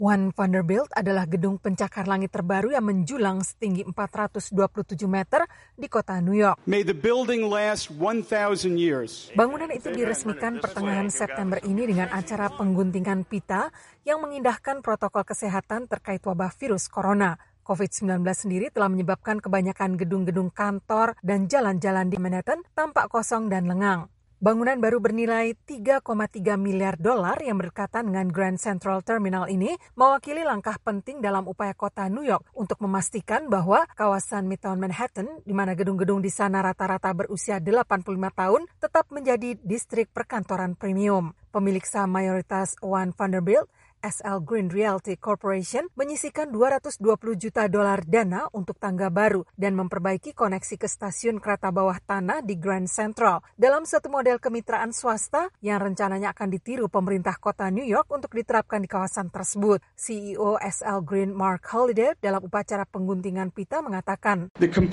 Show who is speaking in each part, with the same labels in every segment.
Speaker 1: One Vanderbilt adalah gedung pencakar langit terbaru yang menjulang setinggi 427 meter di kota New York.
Speaker 2: May the building last 1,000 years.
Speaker 1: Bangunan itu diresmikan pertengahan September ini dengan acara pengguntingan pita yang mengindahkan protokol kesehatan terkait wabah virus corona. COVID-19 sendiri telah menyebabkan kebanyakan gedung-gedung kantor dan jalan-jalan di Manhattan tampak kosong dan lengang. Bangunan baru bernilai $3,3 miliar yang berdekatan dengan Grand Central Terminal ini mewakili langkah penting dalam upaya kota New York untuk memastikan bahwa kawasan Midtown Manhattan, di mana gedung-gedung di sana rata-rata berusia 85 tahun, tetap menjadi distrik perkantoran premium. Pemilik saham mayoritas One Vanderbilt, SL Green Realty Corporation, menyisihkan $220 juta dana untuk tangga baru dan memperbaiki koneksi ke stasiun kereta bawah tanah di Grand Central dalam satu model kemitraan swasta yang rencananya akan ditiru pemerintah kota New York untuk diterapkan di kawasan tersebut. CEO SL Green Mark Holliday dalam upacara pengguntingan pita mengatakan,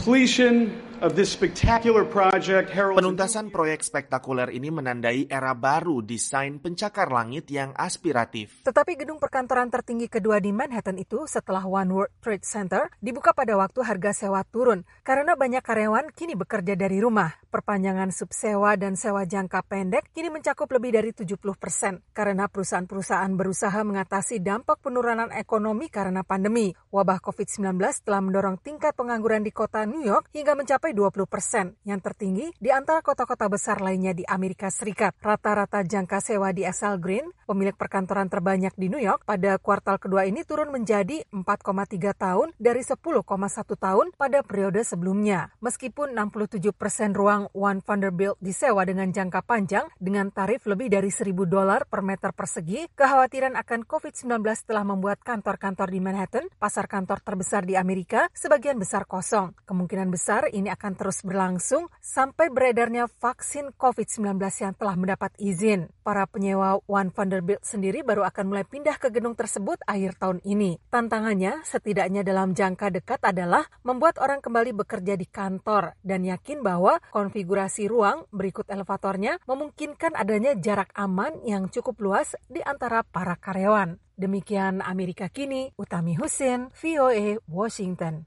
Speaker 3: penuntasan proyek spektakuler ini menandai era baru desain pencakar langit yang aspiratif.
Speaker 1: Tetapi gedung perkantoran tertinggi kedua di Manhattan itu setelah One World Trade Center dibuka pada waktu harga sewa turun karena banyak karyawan kini bekerja dari rumah. Perpanjangan subsewa dan sewa jangka pendek kini mencakup lebih dari 70% karena perusahaan-perusahaan berusaha mengatasi dampak penurunan ekonomi karena pandemi. Wabah COVID-19 telah mendorong tingkat pengangguran di kota New York hingga mencapai 20%, yang tertinggi di antara kota-kota besar lainnya di Amerika Serikat. Rata-rata jangka sewa di SL Green, pemilik perkantoran terbanyak di New York, pada kuartal kedua ini turun menjadi 4,3 tahun dari 10,1 tahun pada periode sebelumnya. Meskipun 67% ruang One Vanderbilt disewa dengan jangka panjang dengan tarif lebih dari $1.000 per meter persegi, kekhawatiran akan COVID-19 telah membuat kantor-kantor di Manhattan, pasar kantor terbesar di Amerika, sebagian besar kosong. Kemungkinan besar ini akan terus berlangsung sampai beredarnya vaksin COVID-19 yang telah mendapat izin. Para penyewa One Vanderbilt sendiri baru akan mulai pindah ke gedung tersebut akhir tahun ini. Tantangannya setidaknya dalam jangka dekat adalah membuat orang kembali bekerja di kantor dan yakin bahwa konfigurasi ruang berikut elevatornya memungkinkan adanya jarak aman yang cukup luas di antara para karyawan. Demikian Amerika Kini, Utami Husin, VOA, Washington.